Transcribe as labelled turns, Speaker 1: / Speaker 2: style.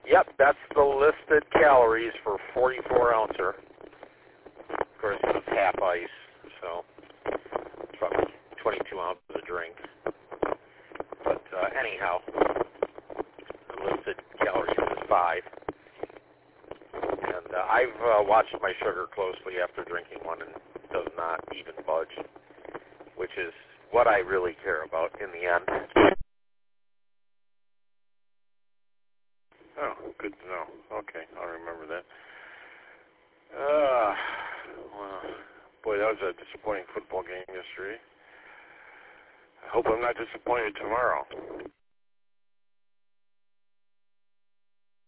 Speaker 1: Yep, that's the listed calories for 44-ouncer. Of course, it's half ice, so it's probably 22 ounces a drink. But anyhow, the listed calories is 5. And I've watched my sugar closely after drinking one, and it does not even budge, which is what I really care about in the end.
Speaker 2: Oh, good to know. Okay, I'll remember that. Well, boy, that was a disappointing football game yesterday. I hope I'm not disappointed tomorrow.